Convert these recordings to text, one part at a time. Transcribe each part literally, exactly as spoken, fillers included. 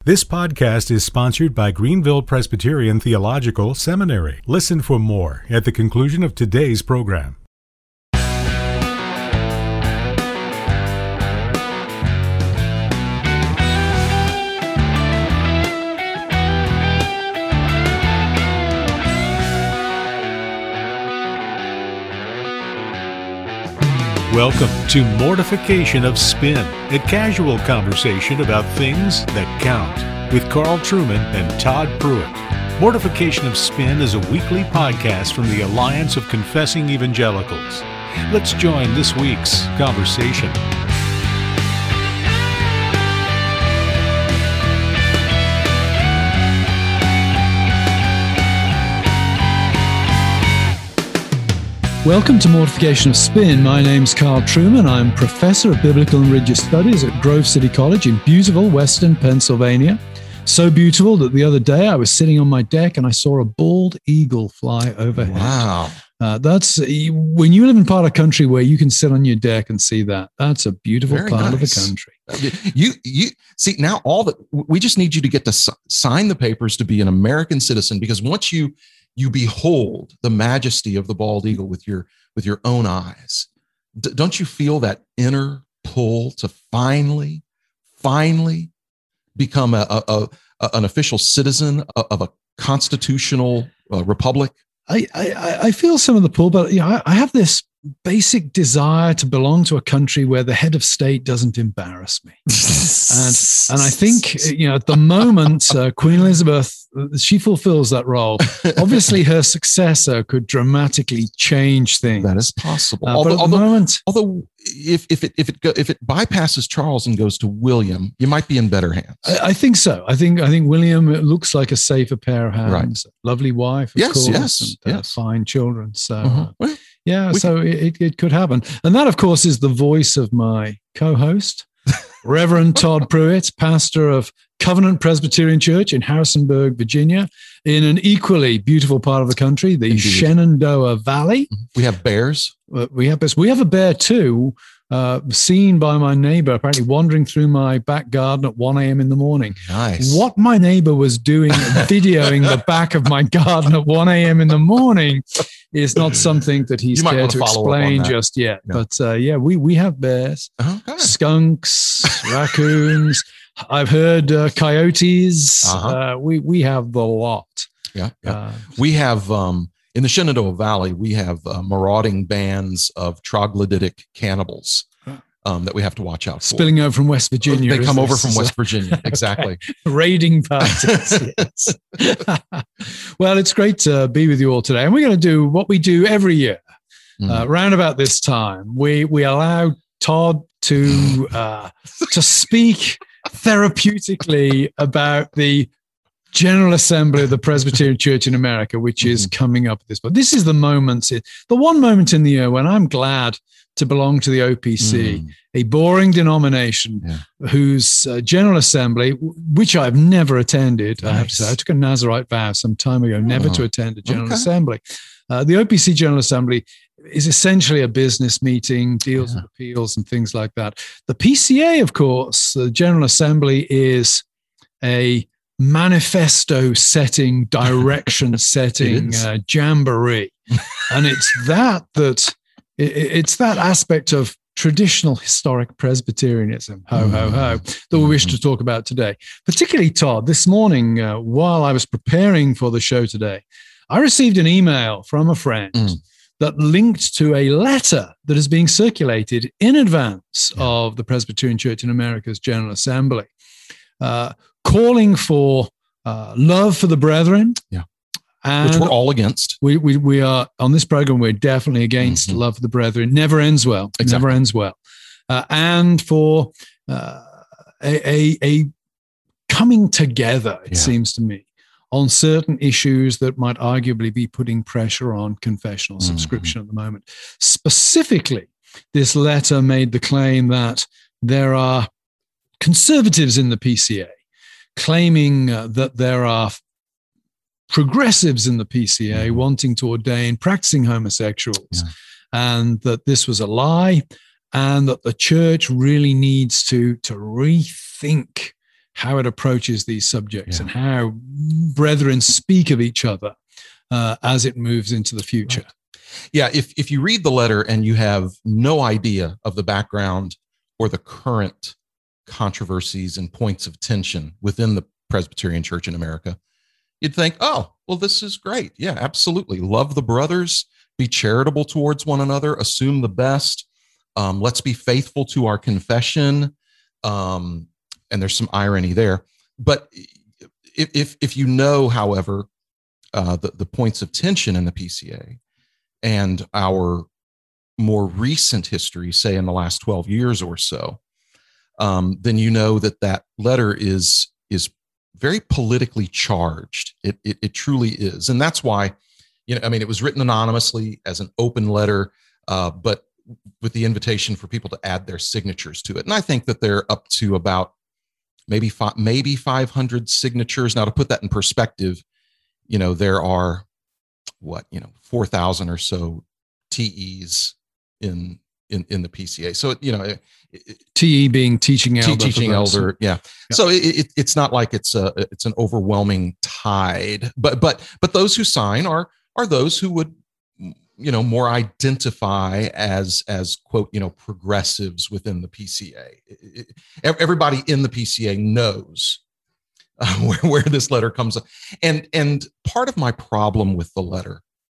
This podcast is sponsored by Greenville Presbyterian Theological Seminary. Listen for more at the conclusion of today's program. Welcome to Mortification of Spin, a casual conversation about things that count, with Carl Trueman and Todd Pruitt. Mortification of Spin is a weekly podcast from the Alliance of Confessing Evangelicals. Let's join this week's conversation. Welcome to Mortification of Spin. My name's Carl Trueman. I'm Professor of Biblical and Religious Studies at Grove City College in beautiful Western Pennsylvania. So beautiful that the other day I was sitting on my deck and I saw a bald eagle fly overhead. Wow. Uh, that's when you live in part of the country where you can sit on your deck and see that. That's a beautiful Very part nice. of the country. You, you see now all that we just need you to get to s- sign the papers to be an American citizen, because once you you behold the majesty of the bald eagle with your with your own eyes, D- don't you feel that inner pull to finally, finally become a, a, a, a an official citizen of a constitutional uh, republic? I, I I feel some of the pull, but you know, I, I have this basic desire to belong to a country where the head of state doesn't embarrass me. and and I think, you know, at the moment, uh, Queen Elizabeth, she fulfills that role. Obviously, her successor could dramatically change things. That is possible. Uh, although, but at the although, moment, although if if it if it go, if it bypasses Charles and goes to William, you might be in better hands. I, I think so. I think I think William looks like a safer pair of hands. Right. Lovely wife, of Yes, course, yes, and, uh, yes. fine children. So. Uh-huh. Uh, Well, Yeah, We so it, it could happen. And that, of course, is the voice of my co-host, Reverend Todd Pruitt, pastor of Covenant Presbyterian Church in Harrisonburg, Virginia, in an equally beautiful part of the country, the Indeed. Shenandoah Valley. we have bears. Uh, We have this. We have a bear too, uh, seen by my neighbor, apparently wandering through my back garden at one a.m. in the morning. Nice. What my neighbor was doing, videoing the back of my garden at one a.m. in the morning, is not something that he's You might cared want to to follow up on explain that. just yet. Yeah. But uh, yeah, we we have bears, Uh-huh. Good. skunks, raccoons. I've heard uh, coyotes. Uh-huh. Uh, we we have the lot. Yeah. yeah. Uh, We have um, in the Shenandoah Valley. We have uh, marauding bands of troglodytic cannibals um, that we have to watch out for. spilling over from West Virginia. They is come this? over from So- West Virginia. Exactly. raiding parties. Yes. Well, it's great to be with you all today, and we're going to do what we do every year. Mm. Uh, round about this time, we we allow Todd to uh, to speak therapeutically about the General Assembly of the Presbyterian Church in America, which is Mhm. coming up at this point. This is the moment, the one moment in the year when I'm glad to belong to the O P C, Mm. a boring denomination Yeah. whose uh, General Assembly, w- which I've never attended, I have to say, I Nice. took a Nazarite vow some time ago, never Oh, to attend a General okay. Assembly. Uh, the O P C General Assembly is essentially a business meeting, deals Yeah. with appeals and things like that. The P C A, of course, the General Assembly, is a manifesto setting, direction setting is. uh, jamboree. And it's that that it, it's that aspect of traditional historic Presbyterianism, ho, ho, ho, that we wish to talk about today. Particularly, Todd, this morning, uh, while I was preparing for the show today, I received an email from a friend Mm. that linked to a letter that is being circulated in advance Yeah. of the Presbyterian Church in America's General Assembly, uh, calling for uh, love for the brethren. Yeah. And Which we're all against. we, we, we are, on this program, we're definitely against Mhm. love for the brethren. Never ends well. It Exactly. Never ends well. Uh, and for uh, a, a, a coming together, it Yeah. seems to me, on certain issues that might arguably be putting pressure on confessional Mhm. subscription at the moment. Specifically, this letter made the claim that there are conservatives in the P C A claiming uh, that there are progressives in the P C A Mhm. wanting to ordain practicing homosexuals, Yeah. and that this was a lie, and that the church really needs to, to rethink how it approaches these subjects, Yeah. and how brethren speak of each other uh, as it moves into the future. Right. Yeah, if if you read the letter and you have no idea of the background or the current controversies and points of tension within the Presbyterian Church in America, you'd think, oh, well, this is great. Yeah, absolutely. Love the brothers, be charitable towards one another, assume the best. Um, let's be faithful to our confession. Um, and there's some irony there. But if if, if you know, however, uh, the, the points of tension in the P C A and our more recent history, say in the last twelve years or so, um, then you know that that letter is is very politically charged. It, it it truly is, and that's why, you know, I mean, it was written anonymously as an open letter, uh, but with the invitation for people to add their signatures to it. And I think that they're up to about maybe five, maybe five hundred signatures. Now, to put that in perspective, you know, there are what, you know, four thousand or so T Es in, in, in the P C A. So, you know, it, it, T E being teaching elder. Teaching elder. Yeah. Yeah. So it, it, it's not like it's a, it's an overwhelming tide, but, but, but those who sign are, are those who would, you know, more identify as, as quote, you know, progressives within the P C A. It, it, everybody in the P C A knows uh, where, where this letter comes up. And, and part of my problem with the letter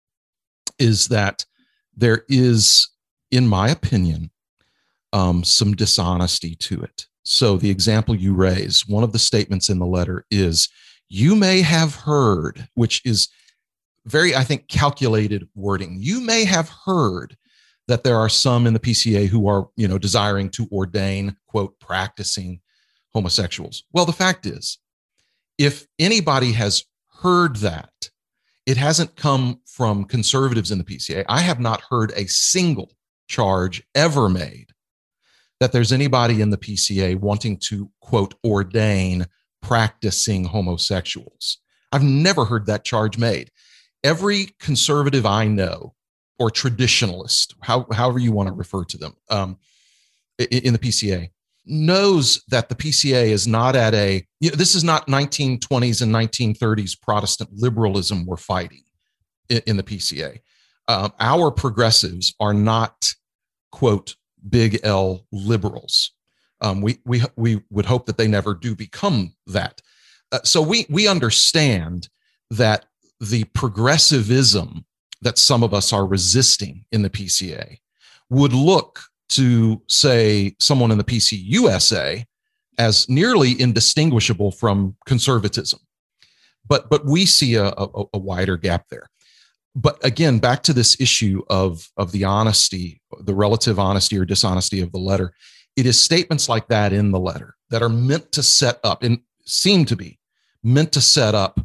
is that there is, in my opinion, um, some dishonesty to it. So the example you raise, one of the statements in the letter is, you may have heard, which is very, I think, calculated wording. You may have heard that there are some in the P C A who are, you know, desiring to ordain, quote, practicing homosexuals. Well, the fact is, if anybody has heard that, it hasn't come from conservatives in the P C A. I have not heard a single charge ever made that there's anybody in the P C A wanting to, quote, ordain practicing homosexuals. I've never heard that charge made. Every conservative I know, or traditionalist, how, however you want to refer to them, um, in the P C A, knows that the P C A is not at a, you know, this is not nineteen twenties and nineteen thirties Protestant liberalism we're fighting in, in the P C A. Um, our progressives are not, quote, big L liberals. Um, we, we, we would hope that they never do become that. Uh, so we, we understand that the progressivism that some of us are resisting in the P C A would look to, say, someone in the P C U S A as nearly indistinguishable from conservatism. But, but we see a, a, a wider gap there. But again, back to this issue of, of the honesty, the relative honesty or dishonesty of the letter, it is statements like that in the letter that are meant to set up, and seem to be meant to set up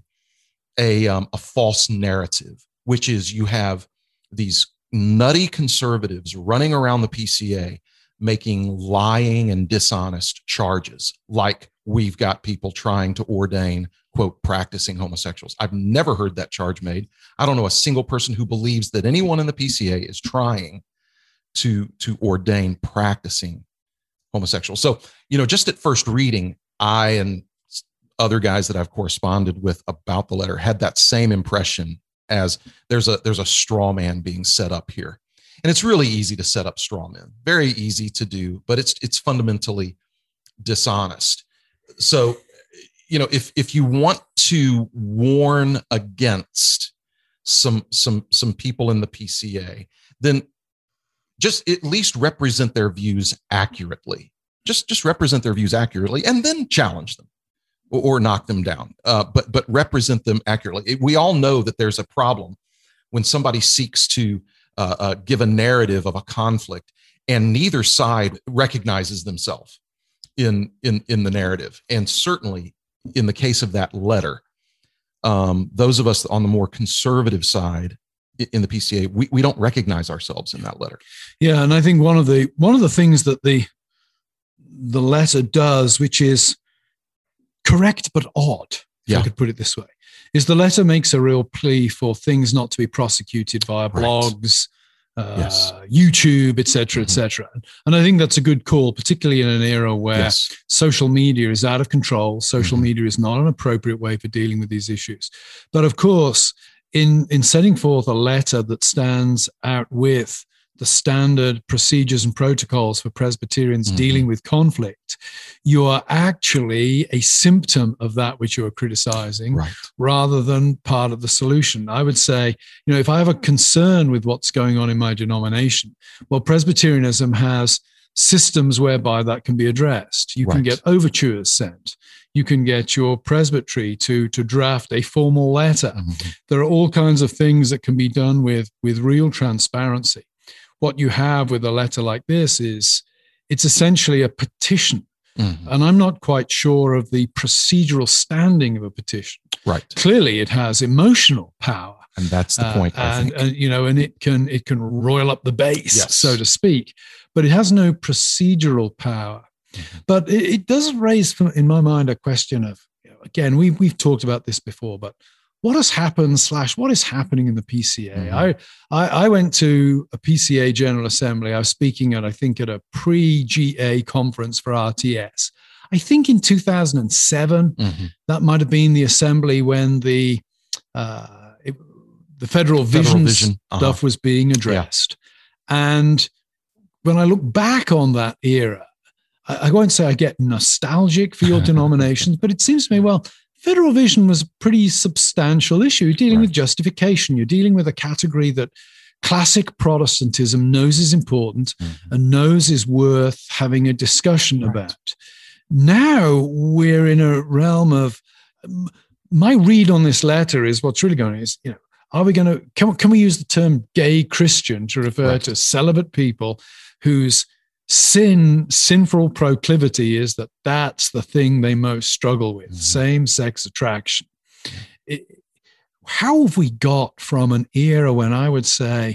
a, um, a false narrative, which is you have these nutty conservatives running around the P C A making lying and dishonest charges, like we've got people trying to ordain, quote, practicing homosexuals. I've never heard that charge made. I don't know a single person who believes that anyone in the P C A is trying to, to ordain practicing homosexuals. So, you know, just at first reading, I and other guys that I've corresponded with about the letter had that same impression, as there's a there's a straw man being set up here. And it's really easy to set up straw men, very easy to do, but it's it's fundamentally dishonest. So, you know, if if you want to warn against some some some people in the P C A, then just at least represent their views accurately. Just just represent their views accurately, and then challenge them or, or knock them down. Uh, but but represent them accurately. We all know that there's a problem when somebody seeks to uh, uh, give a narrative of a conflict, and neither side recognizes themselves in in in the narrative. And certainly in the case of that letter, um, those of us on the more conservative side in the P C A, we, we don't recognize ourselves in that letter. Yeah, and I think one of the one of the things that the the letter does, which is correct but odd, if yeah. I could put it this way, is the letter makes a real plea for things not to be prosecuted via blogs, uh, Yes. YouTube, et cetera, et Mhm. cetera. And I think that's a good call, particularly in an era where Yes. social media is out of control. Social Mhm. media is not an appropriate way for dealing with these issues. But of course, in, in setting forth a letter that stands out with the standard procedures and protocols for Presbyterians Mhm. dealing with conflict, you are actually a symptom of that which you are criticizing, Right. rather than part of the solution. I would say, you know, if I have a concern with what's going on in my denomination, well, Presbyterianism has systems whereby that can be addressed. You can Right. get overtures sent. You can get your presbytery to, to draft a formal letter. Mhm. There are all kinds of things that can be done with, with real transparency. What you have with a letter like this is it's essentially a petition. Mhm. And I'm not quite sure of the procedural standing of a petition. Right. Clearly, it has emotional power. And that's the point, Uh, I and, think. and you know, and it can it can roil up the base, Yes. so to speak, but it has no procedural power. Mhm. But it, it does raise, in my mind, a question of, you know, again, we we've talked about this before, but what has happened slash what is happening in the P C A? Mhm. I, I I went to a P C A General Assembly. I was speaking at, I think, at a pre-G A conference for R T S. I think in two thousand seven, Mhm. that might have been the assembly when the uh, it, the federal Federal vision, vision, uh-huh. stuff was being addressed. And when I look back on that era, I, I won't say I get nostalgic for your denominations, but it seems to me, well, federal vision was a pretty substantial issue. You're dealing Right. with justification. You're dealing with a category that classic Protestantism knows is important Mhm. and knows is worth having a discussion Right. about. Now we're in a realm of, my read on this letter is what's really going on is, you know, are we going to, can, can we use the term gay Christian to refer Right. to celibate people whose sin, sinful proclivity is that that's the thing they most struggle with, Mhm. same-sex attraction. It, how have we got from an era when I would say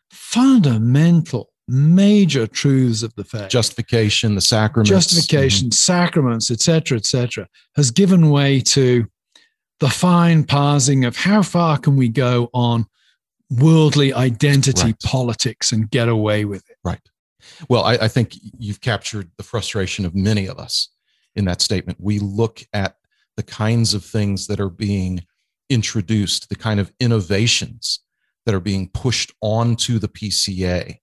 fundamental, major truths of the faith, Justification, the sacraments. justification, sacraments, et cetera, et cetera, has given way to the fine parsing of how far can we go on worldly identity Right. politics and get away with it? Right. Well, I, I think you've captured the frustration of many of us in that statement. We look at the kinds of things that are being introduced, the kind of innovations that are being pushed onto the P C A.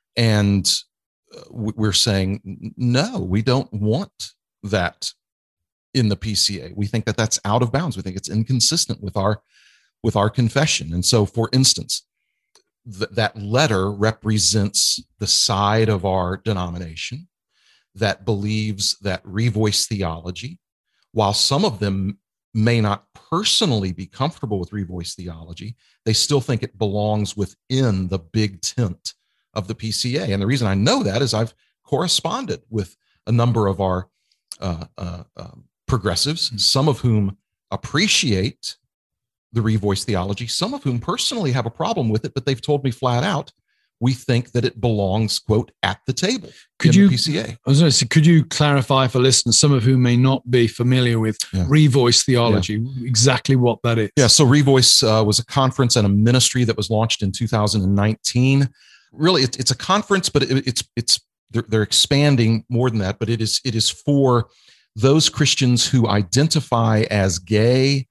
And uh, we're saying, no, we don't want that in the P C A. We think that that's out of bounds. We think it's inconsistent with our, with our confession. And so, for instance, th- that letter represents the side of our denomination that believes that revoice theology, while some of them may not personally be comfortable with revoice theology, they still think it belongs within the big tent of the P C A. And the reason I know that is I've corresponded with a number of our uh, uh, uh, progressives, Mm-hmm. some of whom appreciate the revoice theology, some of whom personally have a problem with it, but they've told me flat out, we think that it belongs, quote, at the table Could in you, the P C A. I was going to say, could you clarify for listeners, some of whom may not be familiar with Yeah. revoice theology, exactly what that is? Yeah, so Revoice uh, was a conference and a ministry that was launched in two thousand nineteen. Really, it, it's a conference, but it, it's it's they're, they're expanding more than that. But it is it is for those Christians who identify as gay.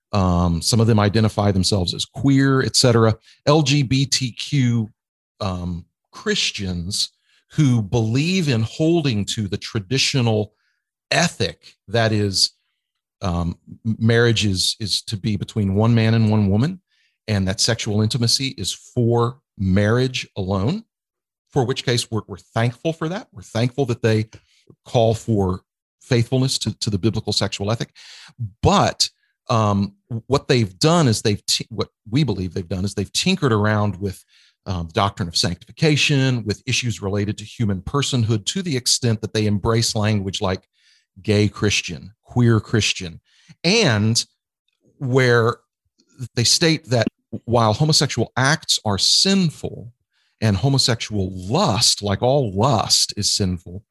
Um, some of them identify themselves as queer, et cetera. L G B T Q um, Christians who believe in holding to the traditional ethic that is um, marriage is is to be between one man and one woman, and that sexual intimacy is for marriage alone. For which case we're we're thankful for that. We're thankful that they call for faithfulness to, to the biblical sexual ethic. But um, what they've done is they've t- what we believe they've done is they've tinkered around with um, doctrine of sanctification, with issues related to human personhood, to the extent that they embrace language like gay Christian, queer Christian, and where they state that while homosexual acts are sinful and homosexual lust, like all lust, is sinful,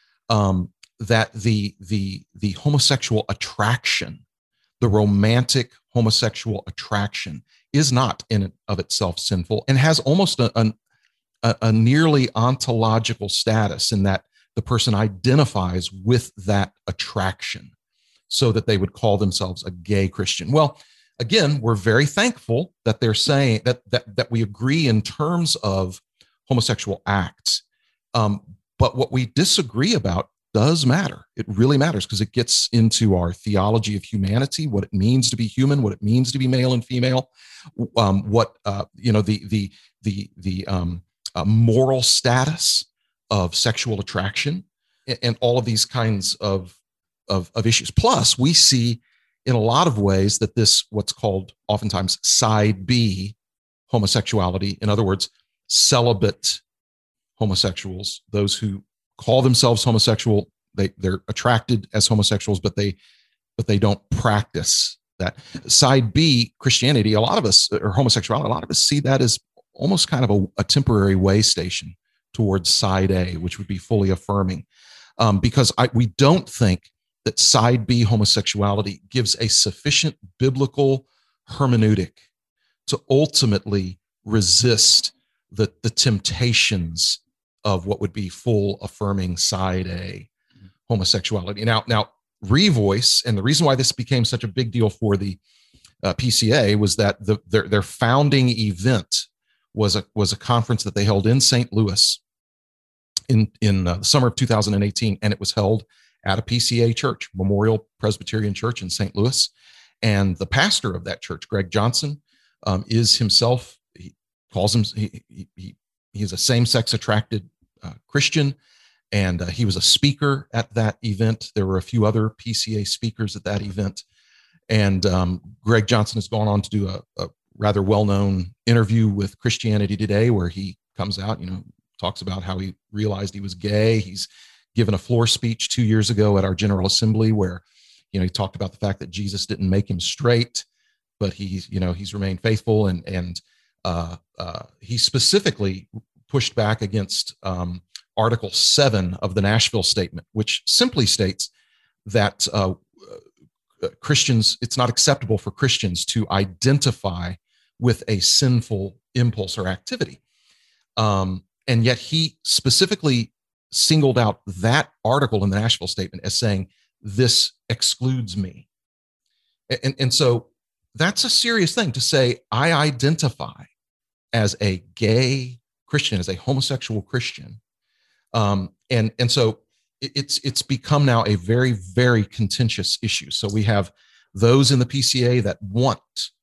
um, that the the the homosexual attraction, the romantic homosexual attraction, is not in and of itself sinful and has almost a, an a, a nearly ontological status in that the person identifies with that attraction so that they would call themselves a gay Christian. Well, again, we're very thankful that they're saying that that, that we agree in terms of homosexual acts. Um, but what we disagree about does matter. It really matters because it gets into our theology of humanity, what it means to be human, what it means to be male and female, um, what uh, you know, the the the the um, uh, moral status of sexual attraction, and, and all of these kinds of, of of issues. Plus, we see in a lot of ways that this what's called oftentimes side B homosexuality, in other words, celibate homosexuals, those who call themselves homosexual, they they're attracted as homosexuals, but they but they don't practice that. Side B, Christianity, a lot of us, or homosexuality, a lot of us see that as almost kind of a, a temporary way station towards side A, which would be fully affirming, um, because I, we don't think that side B homosexuality gives a sufficient biblical hermeneutic to ultimately resist the the temptations of what would be full affirming side A homosexuality. Now, now Revoice, and the reason why this became such a big deal for the uh, P C A was that the, their their founding event was a was a conference that they held in Saint Louis in in uh, the summer of two thousand eighteen, and it was held at a P C A church, Memorial Presbyterian Church in Saint Louis, and the pastor of that church, Greg Johnson, um, is himself he calls him he he, he he's a same-sex attracted uh, Christian, and uh, he was a speaker at that event. There were a few other P C A speakers at that event, and um, Greg Johnson has gone on to do a, a rather well-known interview with Christianity Today, where he comes out, you know, talks about how he realized he was gay. He's given a floor speech two years ago at our General Assembly where, you know, he talked about the fact that Jesus didn't make him straight, but he's, you know, he's remained faithful, and and uh, uh, he specifically pushed back against um, Article seven of the Nashville Statement, which simply states that uh, uh, Christians, it's not acceptable for Christians to identify with a sinful impulse or activity. Um, and yet he specifically singled out that article in the Nashville Statement as saying, this excludes me. And, and so that's a serious thing to say, I identify as a gay Christian, as a homosexual Christian. Um, and, and so it's, it's become now a very, very contentious issue. So we have those in the P C A that want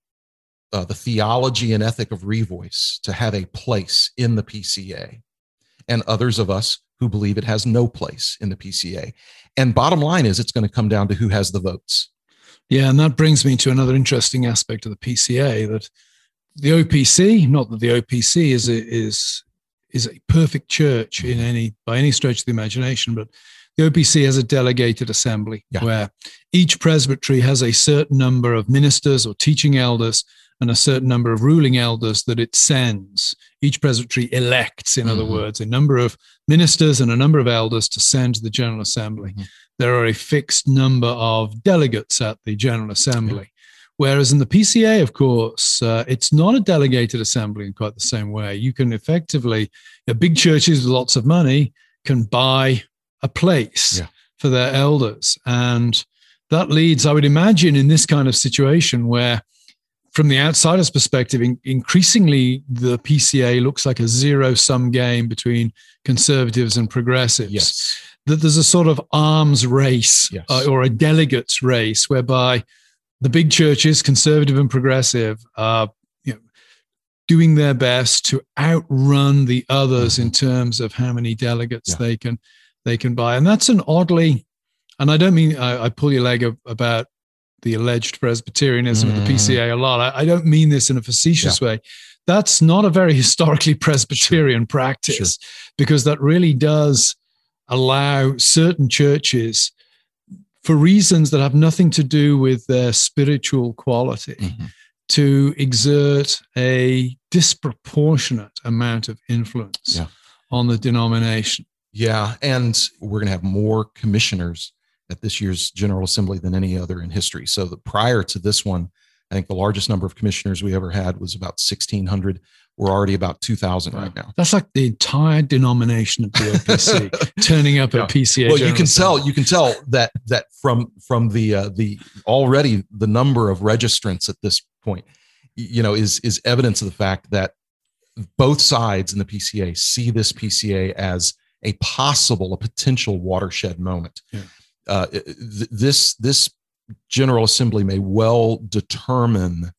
uh, the theology and ethic of Revoice to have a place in the P C A, and others of us who believe it has no place in the P C A. And bottom line is it's going to come down to who has the votes. Yeah, and that brings me to another interesting aspect of the P C A, that the O P C, not that the O P C is a, is is a perfect church in any by any stretch of the imagination, but the O P C has a delegated assembly yeah. where each presbytery has a certain number of ministers or teaching elders and a certain number of ruling elders that it sends. Each presbytery elects, in mm-hmm. other words, a number of ministers and a number of elders to send to the General Assembly. Mm-hmm. There are a fixed number of delegates at the General Assembly. Yeah. Whereas in the P C A, of course, uh, it's not a delegated assembly in quite the same way. You can effectively, you know, big churches with lots of money can buy a place yeah. for their elders. And that leads, I would imagine, in this kind of situation where, from the outsider's perspective, in, increasingly the P C A looks like a zero-sum game between conservatives and progressives. Yes. That there's a sort of arms race yes. uh, or a delegates race whereby the big churches, conservative and progressive, are you know, doing their best to outrun the others mm-hmm. in terms of how many delegates yeah. they can they can buy. And that's an oddly, and I don't mean I, I pull your leg about the alleged Presbyterianism mm. of the P C A a lot. I, I don't mean this in a facetious yeah. way. That's not a very historically Presbyterian sure. practice sure. because that really does allow certain churches, for reasons that have nothing to do with their spiritual quality, mm-hmm. to exert a disproportionate amount of influence yeah. on the denomination. Yeah, and we're going to have more commissioners at this year's General Assembly than any other in history. So the, prior to this one, I think the largest number of commissioners we ever had was about sixteen hundred. We're already about two thousand right now. That's like the entire denomination of the O P C turning up yeah. at P C A. Well, General you can Assembly. tell you can tell that that from from the uh, the already the number of registrants at this point, you know, is is evidence of the fact that both sides in the P C A see this P C A as a possible, a potential watershed moment. Yeah. Uh, th- this this General Assembly may well determine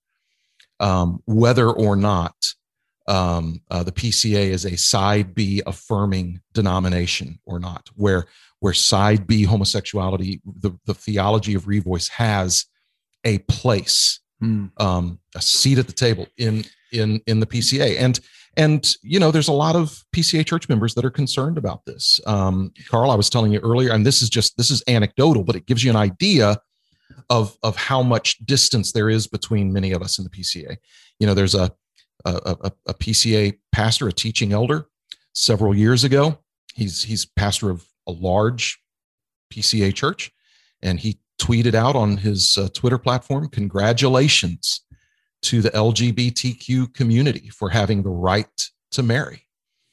um, whether or not um, uh, the P C A is a side B affirming denomination or not, where where side B homosexuality, the, the theology of Revoice has a place, mm. um, a seat at the table in in in the P C A. And and you know, there's a lot of P C A church members that are concerned about this. Um, Carl, I was telling you earlier, and this is just this is anecdotal, but it gives you an idea of of how much distance there is between many of us in the P C A. You know, there's a a, a, a P C A pastor, a teaching elder, several years ago. He's he's pastor of a large P C A church, and he tweeted out on his uh, Twitter platform, "Congratulations to the L G B T Q community for having the right to marry."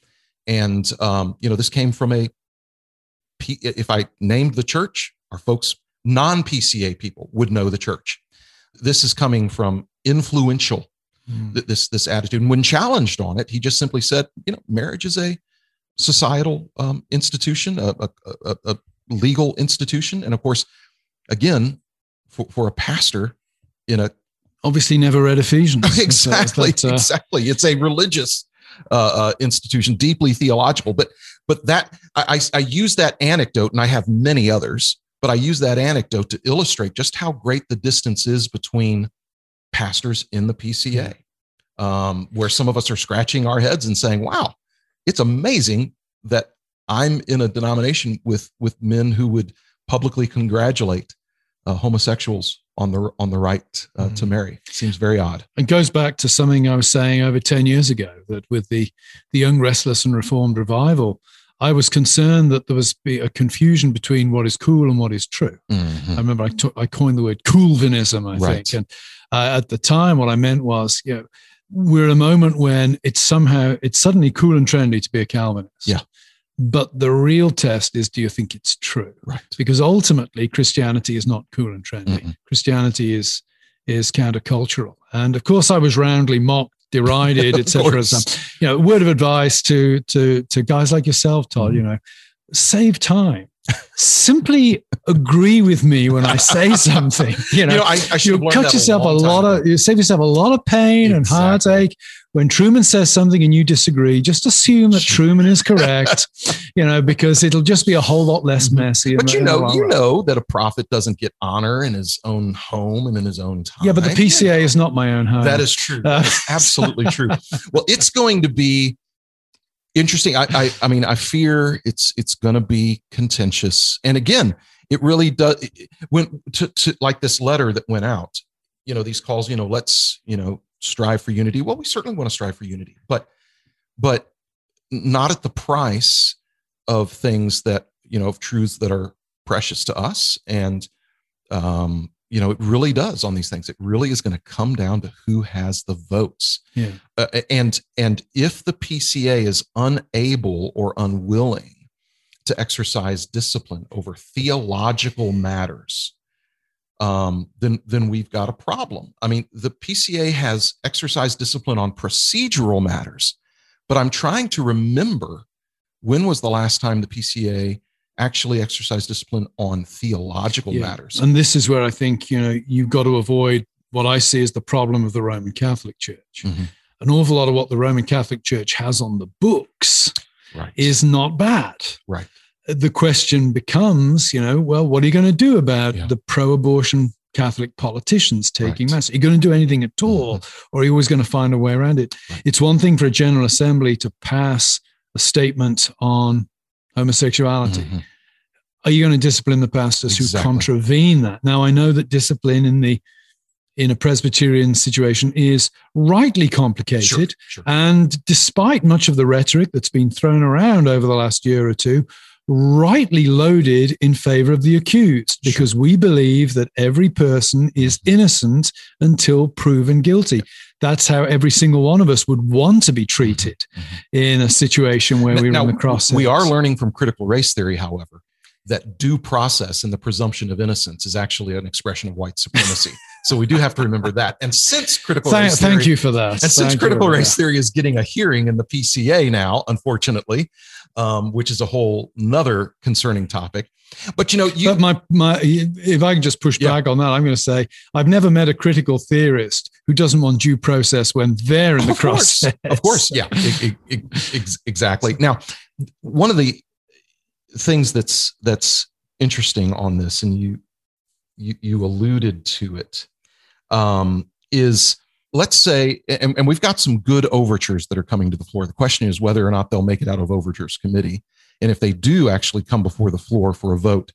And um, you know, this came from a. P, if I named the church, our folks, non-P C A people, would know the church. This is coming from influential. Mm. This this attitude, and when challenged on it, he just simply said, "You know, marriage is a societal um, institution, a, a, a, a legal institution, and of course, again, for, for a pastor in a obviously never read Ephesians. exactly, that, uh, exactly. It's a religious uh, uh, institution, deeply theological. But but that I, I I use that anecdote, and I have many others. But I use that anecdote to illustrate just how great the distance is between pastors in the P C A, um, where some of us are scratching our heads and saying, "Wow, it's amazing that I'm in a denomination with with men who would publicly congratulate uh, homosexuals on the on the right uh, mm. to marry." Seems very odd. It goes back to something I was saying over ten years ago, that with the the Young, Restless and Reformed revival, I was concerned that there was be a confusion between what is cool and what is true. Mm-hmm. I remember I, t- I coined the word coolvinism, I right. think. And uh, at the time, what I meant was, you know, we're at a moment when it's somehow, it's suddenly cool and trendy to be a Calvinist. Yeah. But the real test is, do you think it's true? Right. Because ultimately, Christianity is not cool and trendy. Mm-mm. Christianity is is countercultural. And of course, I was roundly mocked, derided, et cetera. You know, word of advice to to to guys like yourself, Todd. You know, save time. Simply agree with me when I say something. You know, you know I, I should you cut yourself a, a lot of, you save yourself a lot of pain exactly. and heartache. When Truman says something and you disagree, just assume that Truman is correct. You know, because it'll just be a whole lot less messy. But you know, you know that a prophet doesn't get honor in his own home and in his own time. Yeah, but the P C A is not my own home. That is true. Uh, That's absolutely true. Well, it's going to be interesting. I, I, I mean, I fear it's it's going to be contentious. And again, it really does. When to, to like this letter that went out, you know, these calls, you know, let's, you know, strive for unity. Well, we certainly want to strive for unity, but but not at the price of things that, you know, of truths that are precious to us. And um, you know, it really does on these things. It really is going to come down to who has the votes. Yeah. Uh, and and if the P C A is unable or unwilling to exercise discipline over theological matters, um, then then we've got a problem. I mean, the P C A has exercised discipline on procedural matters, but I'm trying to remember, when was the last time the P C A actually exercise discipline on theological yeah. matters? And this is where I think, you know, you've got to avoid what I see as the problem of the Roman Catholic Church. Mm-hmm. An awful lot of what the Roman Catholic Church has on the books right. is not bad. Right. The question becomes, you know, well, what are you going to do about yeah. the pro-abortion Catholic politicians taking right. mass? Are you going to do anything at all? Mm-hmm. Or are you always going to find a way around it? Right. It's one thing for a General Assembly to pass a statement on homosexuality. Mm-hmm. Are you going to discipline the pastors exactly. who contravene that? Now, I know that discipline in the in a Presbyterian situation is rightly complicated. Sure, sure. And despite much of the rhetoric that's been thrown around over the last year or two, rightly loaded in favor of the accused, because we believe that every person is innocent until proven guilty. That's how every single one of us would want to be treated in a situation where we now, run across it. We are learning from critical race theory, however, that due process and the presumption of innocence is actually an expression of white supremacy. So we do have to remember that. And since critical thank, race theory, thank you for that. And since thank critical you, race theory is getting a hearing in the P C A now, unfortunately, um, which is a whole nother concerning topic. But you know, you, but my my if I can just push yeah. back on that, I'm going to say I've never met a critical theorist who doesn't want due process when they're in the crosshairs. Of course, yeah, it, it, it, exactly. Now, one of the things that's that's interesting on this, and you you, you alluded to it, um, is let's say, and, and we've got some good overtures that are coming to the floor. The question is whether or not they'll make it out of overtures committee. And if they do actually come before the floor for a vote,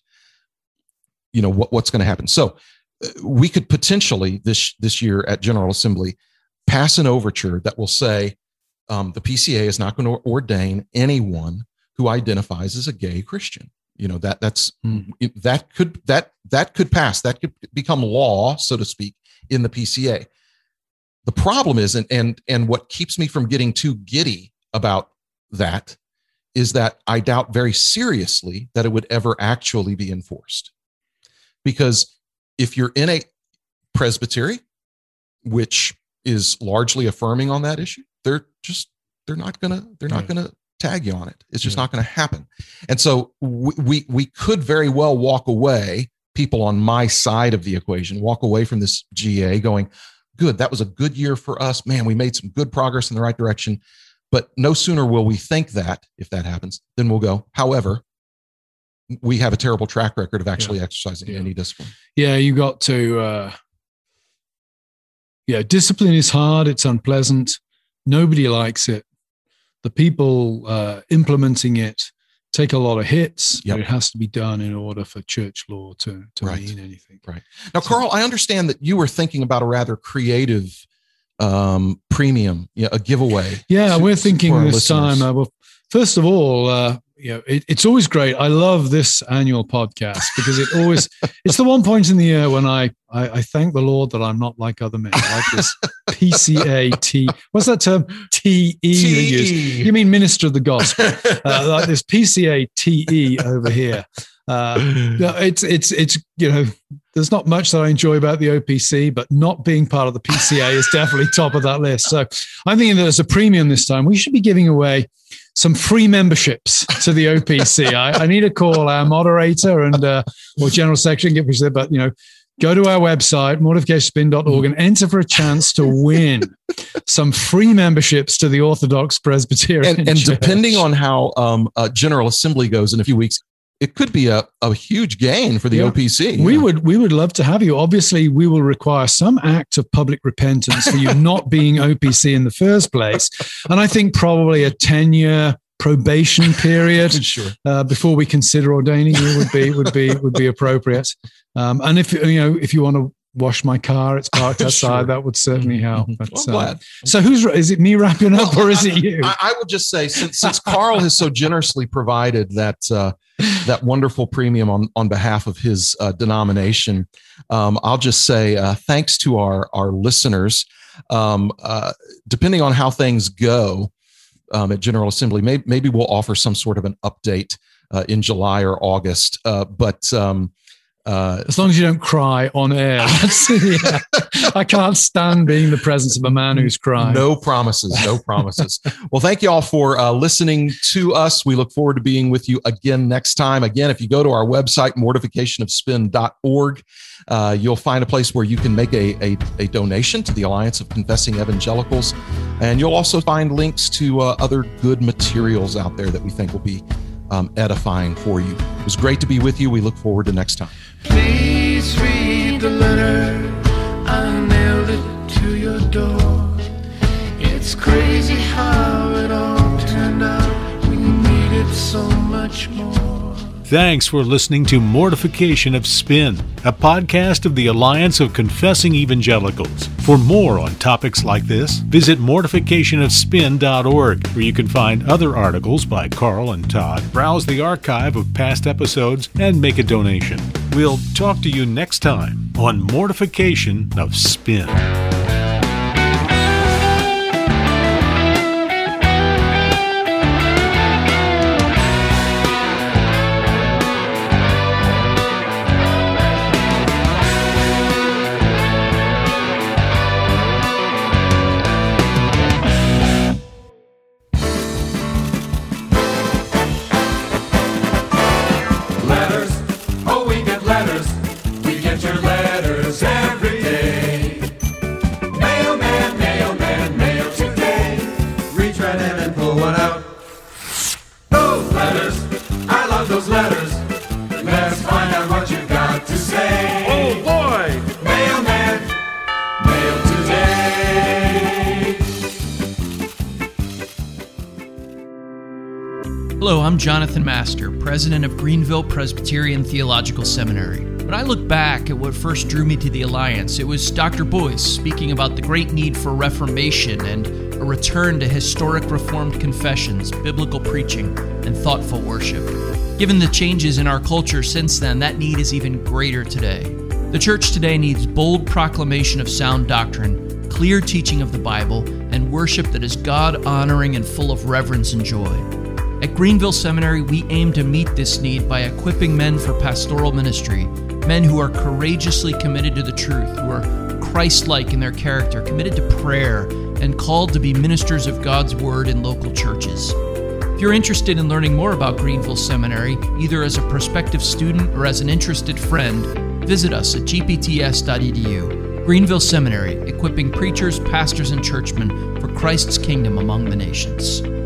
you know, what, what's going to happen? So uh, we could potentially this, this year at General Assembly pass an overture that will say um, the P C A is not going to ordain anyone who identifies as a gay Christian. You know, that that's mm. that could that that could pass. That could become law, so to speak, in the P C A. The problem is, and and and what keeps me from getting too giddy about that is that I doubt very seriously that it would ever actually be enforced. Because if you're in a presbytery, which is largely affirming on that issue, they're just, they're not gonna, they're not gonna tag you on it. It's just yeah. not gonna happen. And so we, we, we could very well walk away, people on my side of the equation, walk away from this G A going, good, that was a good year for us. Man, we made some good progress in the right direction. But no sooner will we think that, if that happens, then we'll go, however, we have a terrible track record of actually yeah. exercising yeah. any discipline. Yeah, you got to, uh, yeah, discipline is hard. It's unpleasant. Nobody likes it. The people uh, implementing it take a lot of hits, yep. but it has to be done in order for church law to, to right. mean anything. Right. Now, so, Carl, I understand that you were thinking about a rather creative um premium, yeah, a giveaway. Yeah, to, we're thinking this listeners. time. Uh, well, first of all, uh, you know, it, it's always great. I love this annual podcast because it always it's the one point in the year when I, I I thank the Lord that I'm not like other men. Like this P C A T. What's that term? T E. T E. You mean minister of the gospel? Uh, like this P C A T E over here. Uh, it's it's it's you know. There's not much that I enjoy about the O P C, but not being part of the P C A is definitely top of that list. So I'm thinking that as a premium this time, we should be giving away some free memberships to the O P C. I, I need to call our moderator and uh, or general secretary and get this, but you know, go to our website, mortification spin dot org, and enter for a chance to win some free memberships to the Orthodox Presbyterian And, and Church. Depending on how um, uh, General Assembly goes in a few weeks, it could be a, a huge gain for the yeah. O P C. We yeah. would we would love to have you. Obviously, we will require some act of public repentance for you not being O P C in the first place. And I think probably a ten-year probation period sure. uh, before we consider ordaining you would be would be would be appropriate. Um, and if you know if you want to wash my car, it's parked outside. Sure. That would certainly help. But, well, I'm glad. Uh, so who's is it me wrapping up well, or is it you? I, I will just say since since Carl has so generously provided that uh, that wonderful premium on on behalf of his uh, denomination, um, I'll just say uh, thanks to our our listeners. Um, uh, depending on how things go um, at General Assembly, maybe maybe we'll offer some sort of an update uh, in July or August. Uh, but um, Uh, as long as you don't cry on air. That's, yeah. I can't stand being the presence of a man who's crying. No promises, no promises. Well, thank you all for uh, listening to us. We look forward to being with you again next time. Again, if you go to our website, mortification of spin dot org, uh, you'll find a place where you can make a, a, a donation to the Alliance of Confessing Evangelicals. And you'll also find links to uh, other good materials out there that we think will be um, edifying for you. It was great to be with you. We look forward to next time. Please read the letter, I nailed it to your door. It's crazy how it all turned out. We needed so much more. Thanks for listening to Mortification of Spin, a podcast of the Alliance of Confessing Evangelicals. For more on topics like this, visit mortification of spin dot org, where you can find other articles by Carl and Todd, browse the archive of past episodes, and make a donation. We'll talk to you next time on Mortification of Spin. Hello, I'm Jonathan Master, president of Greenville Presbyterian Theological Seminary. When I look back at what first drew me to the Alliance, it was Doctor Boyce speaking about the great need for reformation and a return to historic Reformed confessions, biblical preaching, and thoughtful worship. Given the changes in our culture since then, that need is even greater today. The church today needs bold proclamation of sound doctrine, clear teaching of the Bible, and worship that is God-honoring and full of reverence and joy. At Greenville Seminary, we aim to meet this need by equipping men for pastoral ministry, men who are courageously committed to the truth, who are Christ-like in their character, committed to prayer, and called to be ministers of God's Word in local churches. If you're interested in learning more about Greenville Seminary, either as a prospective student or as an interested friend, visit us at g p t s dot e d u. Greenville Seminary, equipping preachers, pastors, and churchmen for Christ's kingdom among the nations.